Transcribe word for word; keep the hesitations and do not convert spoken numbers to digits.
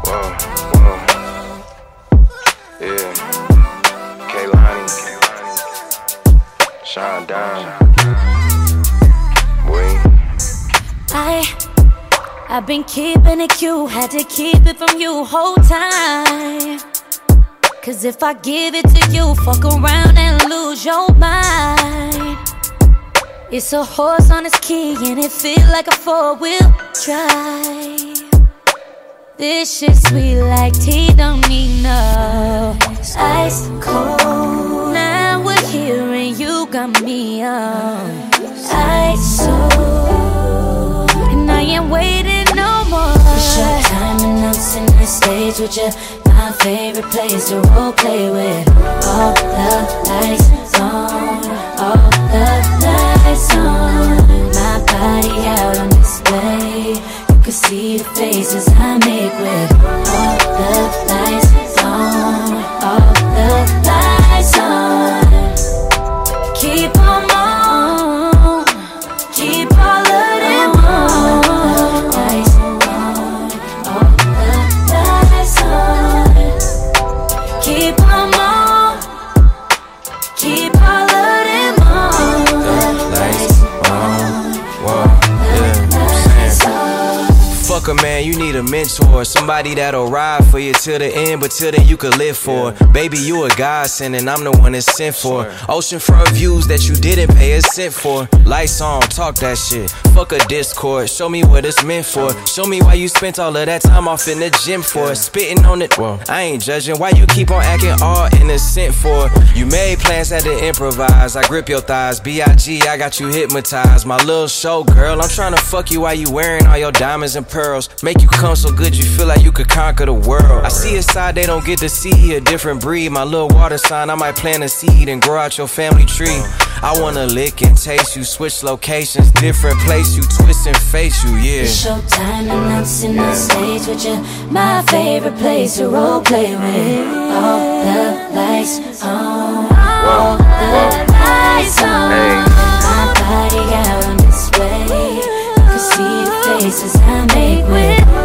Whoa, whoa. Yeah. Kaylani. Shine down. Boy. I, I've been keeping it cute, had to keep it from you whole time. Cause if I give it to you, fuck around and lose your mind. It's a horse on its key and it feel like a four-wheel drive. This shit sweet like tea, don't need no ice cold. Now we're here and you got me on ice so. And I ain't waiting no more. It's your time and I'm sitting the stage with you. My favorite place to role play with. All the lights on, all the lights on. My body out on display. You can see the faces I make with all the lights on, all the lights on. Keep on on, keep all of them on. Lights on, all the lights on. Keep on on, keep all of them on. The lights on. Whoa, yeah, I'm saying. Fuck a man, you need a mentor. Somebody that'll ride for you till the end, but till then you could live for. Baby, you a godsend and I'm the one that's sent for. Oceanfront views that you didn't pay a cent for. Lights on, talk that shit. Fuck a Discord, show me what it's meant for. Show me why you spent all of that time off in the gym for. Spitting on it, well, I ain't judging. Why you keep on acting all innocent for? You made plans, had to improvise. I grip your thighs, B I G, I got you hypnotized. My little show girl, I'm trying to fuck you while you wearing all your diamonds and pearls. Make you come so good you feel like you could conquer the world. I see a side they don't get to see, a different breed. My little water sign, I might plant a seed and grow out your family tree. I wanna lick and taste you, switch locations, different place you, twist and face you, yeah. It's your time and I'm sitting the stage with you. My favorite place to role play with. All the lights on, all the lights on. My body out on display. You can see the faces I make with